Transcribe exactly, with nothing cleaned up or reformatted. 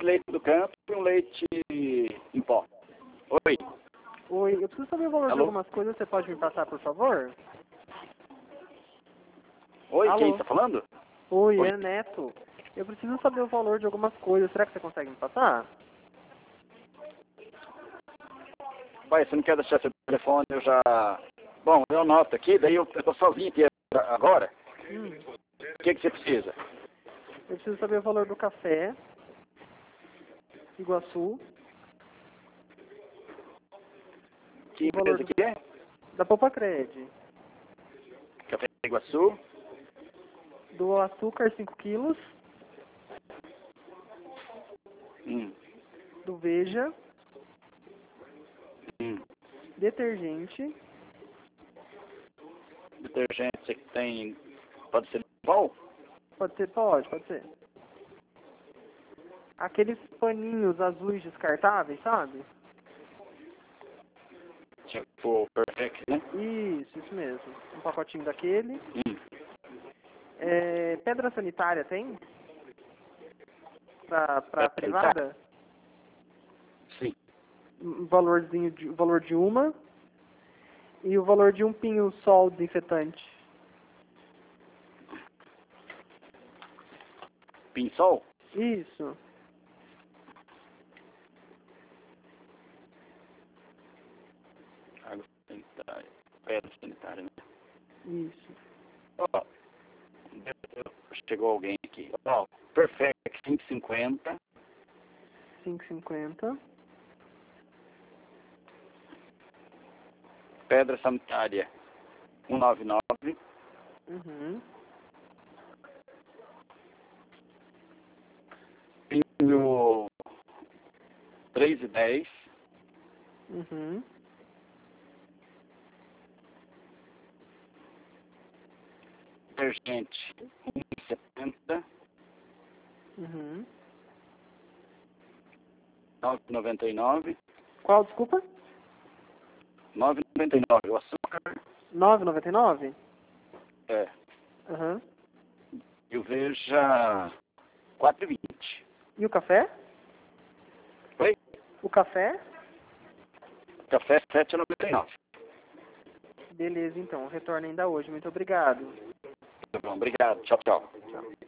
leite do campo e um leite em pó. Oi. Oi, eu preciso saber o valor Alô? de algumas coisas, você pode me passar, por favor? Oi, Alô? quem está falando? Oi, Oi. é Neto. Eu preciso saber o valor de algumas coisas, será que você consegue me passar? Pai, você não quer deixar seu telefone, eu já... Bom, eu anoto aqui, daí eu estou sozinho aqui agora. Hum, O que, que você precisa? eu preciso saber o valor do café, Iguaçu, Que o valor empresa do, que é? da Popacred, Café Iguaçu. do açúcar cinco quilos, Hum. do Veja, Hum. detergente, Detergente que tem... Pode ser pó? pode ser, pode, pode ser. Aqueles paninhos azuis descartáveis, sabe? Tipo, perfect, né? Isso, isso mesmo. Um pacotinho daquele. Hum. É, pedra sanitária tem? Pra, pra Pedra privada? Sim. Um valorzinho de, o valor de uma. E o valor de um pinho sol desinfetante. Pinsol? Isso. Água sanitária. Pedra sanitária, né? Isso. Ó, chegou alguém aqui. Ó, Perfect cinco e cinquenta. cinco e cinquenta. Pedra sanitária cento e noventa e nove. Uhum. Pinho três e dez. Uhum. Detergente um e setenta. Uhum. nove e noventa e nove. Qual, desculpa? nove e noventa e nove. O açúcar nove e noventa e nove? é. Uhum. Eu veja quatro e vinte. E o café? Oi? O café? Café sete e noventa e nove. Beleza, então. Retorna ainda hoje. Muito obrigado. Tá bom, obrigado. Tchau, tchau. Tchau.